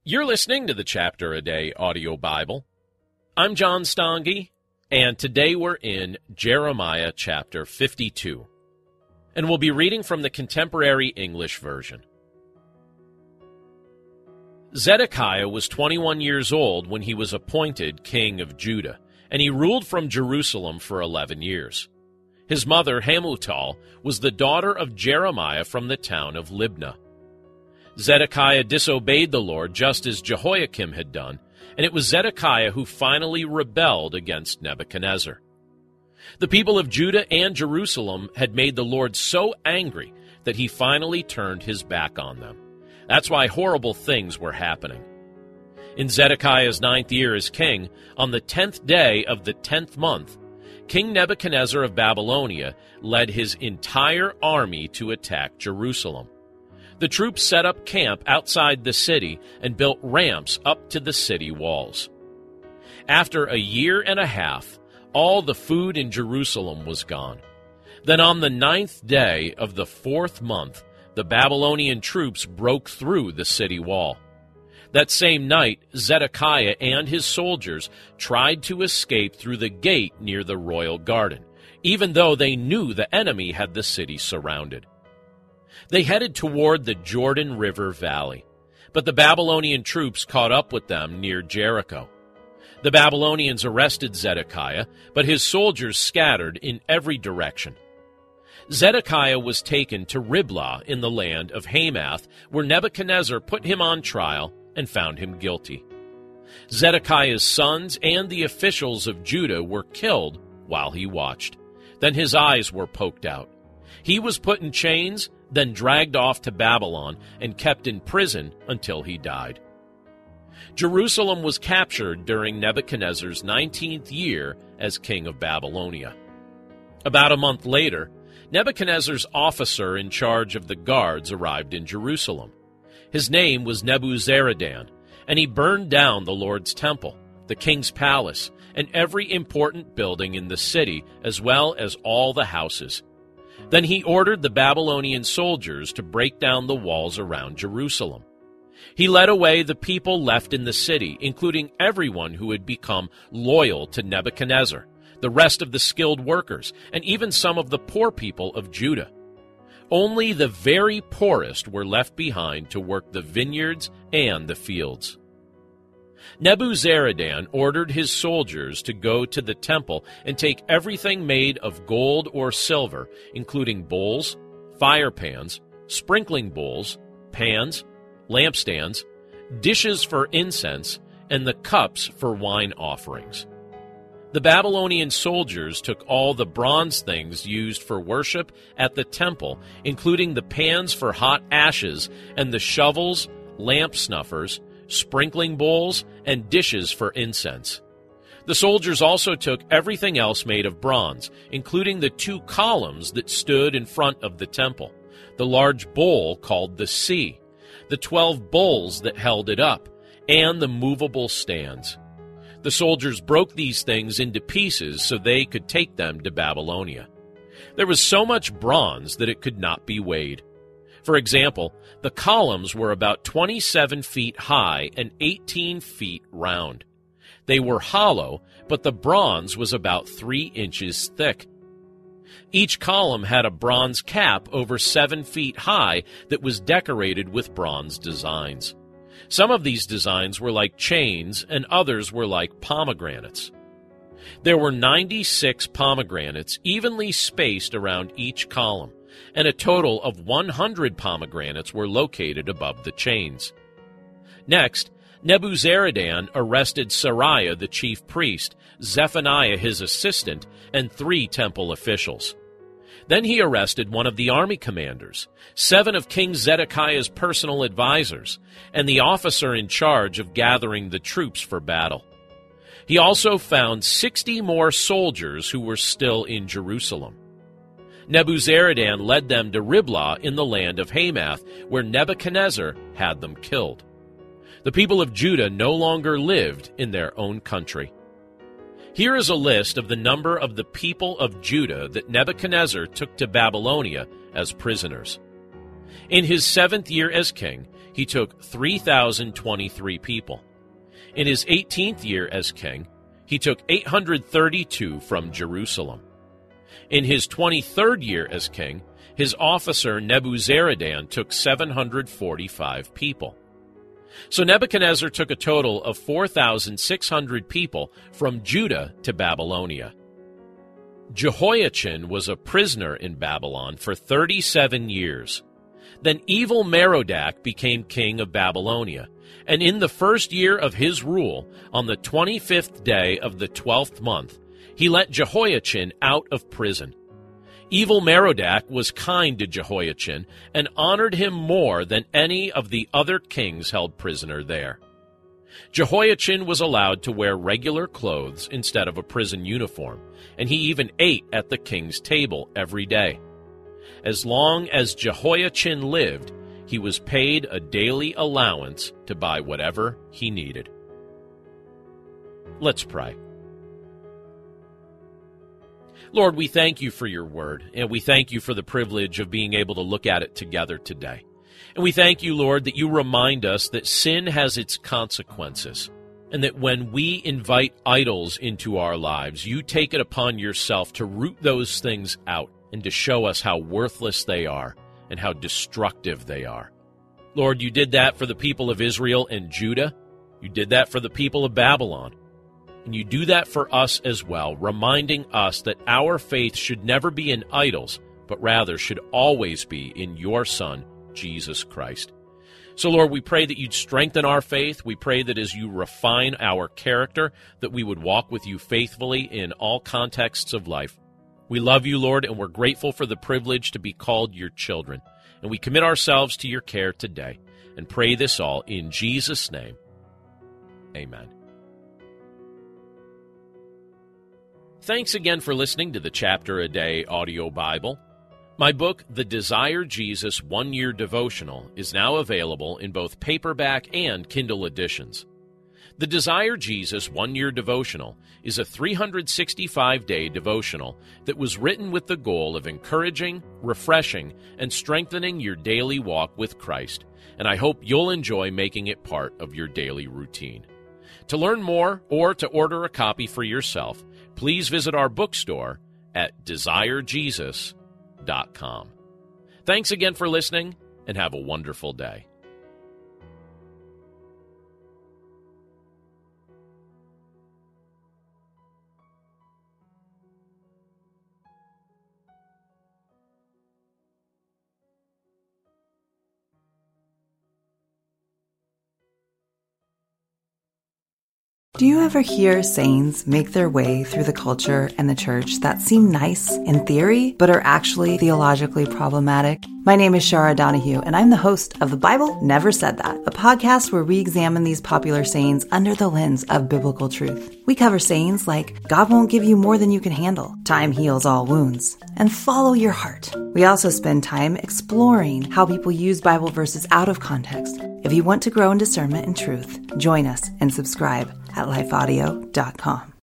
You're listening to the Chapter a Day audio Bible. I'm John Stange, and today we're in Jeremiah chapter 52, and we'll be reading from the Contemporary English Version. Zedekiah was 21 years old when he was appointed king of Judah, and he ruled from Jerusalem for 11 years. His mother, Hamutal, was the daughter of Jeremiah from the town of Libnah. Zedekiah disobeyed the Lord just as Jehoiakim had done, and it was Zedekiah who finally rebelled against Nebuchadnezzar. The people of Judah and Jerusalem had made the Lord so angry that he finally turned his back on them. That's why horrible things were happening. In Zedekiah's 9th year as king, on the 10th day of the 10th month, King Nebuchadnezzar of Babylonia led his entire army to attack Jerusalem. The troops set up camp outside the city and built ramps up to the city walls. After a year and a half, all the food in Jerusalem was gone. Then on the 9th day of the 4th month, the Babylonian troops broke through the city wall. That same night, Zedekiah and his soldiers tried to escape through the gate near the royal garden, even though they knew the enemy had the city surrounded. They headed toward the Jordan River Valley, but the Babylonian troops caught up with them near Jericho. The Babylonians arrested Zedekiah, but his soldiers scattered in every direction. Zedekiah was taken to Riblah in the land of Hamath, where Nebuchadnezzar put him on trial and found him guilty. Zedekiah's sons and the officials of Judah were killed while he watched. Then his eyes were poked out. He was put in chains, then dragged off to Babylon and kept in prison until he died. Jerusalem was captured during Nebuchadnezzar's 19th year as king of Babylonia. About a month later, Nebuchadnezzar's officer in charge of the guards arrived in Jerusalem. His name was Nebuzaradan, and he burned down the Lord's temple, the king's palace, and every important building in the city, as well as all the houses. Then he ordered the Babylonian soldiers to break down the walls around Jerusalem. He led away the people left in the city, including everyone who had become loyal to Nebuchadnezzar, the rest of the skilled workers, and even some of the poor people of Judah. Only the very poorest were left behind to work the vineyards and the fields. Nebuzaradan ordered his soldiers to go to the temple and take everything made of gold or silver, including bowls, fire pans, sprinkling bowls, pans, lampstands, dishes for incense, and the cups for wine offerings. The Babylonian soldiers took all the bronze things used for worship at the temple, including the pans for hot ashes and the shovels, lamp snuffers, sprinkling bowls, and dishes for incense. The soldiers also took everything else made of bronze, including the 2 columns that stood in front of the temple, the large bowl called the sea, the 12 bowls that held it up, and the movable stands. The soldiers broke these things into pieces so they could take them to Babylonia. There was so much bronze that it could not be weighed. For example, the columns were about 27 feet high and 18 feet round. They were hollow, but the bronze was about 3 inches thick. Each column had a bronze cap over 7 feet high that was decorated with bronze designs. Some of these designs were like chains, and others were like pomegranates. There were 96 pomegranates evenly spaced around each column, and a total of 100 pomegranates were located above the chains. Next, Nebuzaradan arrested Sariah the chief priest, Zephaniah his assistant, and 3 temple officials. Then he arrested one of the army commanders, 7 of King Zedekiah's personal advisors, and the officer in charge of gathering the troops for battle. He also found 60 more soldiers who were still in Jerusalem. Nebuzaradan led them to Riblah in the land of Hamath, where Nebuchadnezzar had them killed. The people of Judah no longer lived in their own country. Here is a list of the number of the people of Judah that Nebuchadnezzar took to Babylonia as prisoners. In his 7th year as king, he took 3,023 people. In his 18th year as king, he took 832 from Jerusalem. In his 23rd year as king, his officer Nebuzaradan took 745 people. So Nebuchadnezzar took a total of 4,600 people from Judah to Babylonia. Jehoiachin was a prisoner in Babylon for 37 years. Then evil Merodach became king of Babylonia, and in the first year of his rule, on the 25th day of the 12th month, he let Jehoiachin out of prison. Evil Merodach was kind to Jehoiachin and honored him more than any of the other kings held prisoner there. Jehoiachin was allowed to wear regular clothes instead of a prison uniform, and he even ate at the king's table every day. As long as Jehoiachin lived, he was paid a daily allowance to buy whatever he needed. Let's pray. Lord, we thank you for your word, and we thank you for the privilege of being able to look at it together today. And we thank you, Lord, that you remind us that sin has its consequences, and that when we invite idols into our lives, you take it upon yourself to root those things out and to show us how worthless they are and how destructive they are. Lord, you did that for the people of Israel and Judah. You did that for the people of Babylon. And you do that for us as well, reminding us that our faith should never be in idols, but rather should always be in your Son, Jesus Christ. So, Lord, we pray that you'd strengthen our faith. We pray that as you refine our character, that we would walk with you faithfully in all contexts of life. We love you, Lord, and we're grateful for the privilege to be called your children. And we commit ourselves to your care today and pray this all in Jesus' name. Amen. Thanks again for listening to the Chapter a Day audio Bible. My book, The Desire Jesus 1-Year Devotional, is now available in both paperback and Kindle editions. The Desire Jesus 1-Year Devotional is a 365-day devotional that was written with the goal of encouraging, refreshing, and strengthening your daily walk with Christ, and I hope you'll enjoy making it part of your daily routine. To learn more or to order a copy for yourself, please visit our bookstore at desirejesus.com. Thanks again for listening, and have a wonderful day. Do you ever hear sayings make their way through the culture and the church that seem nice in theory, but are actually theologically problematic? My name is Shara Donahue, and I'm the host of The Bible Never Said That, a podcast where we examine these popular sayings under the lens of biblical truth. We cover sayings like, God won't give you more than you can handle, time heals all wounds, and follow your heart. We also spend time exploring how people use Bible verses out of context. If you want to grow in discernment and truth, join us and subscribe at lifeaudio.com.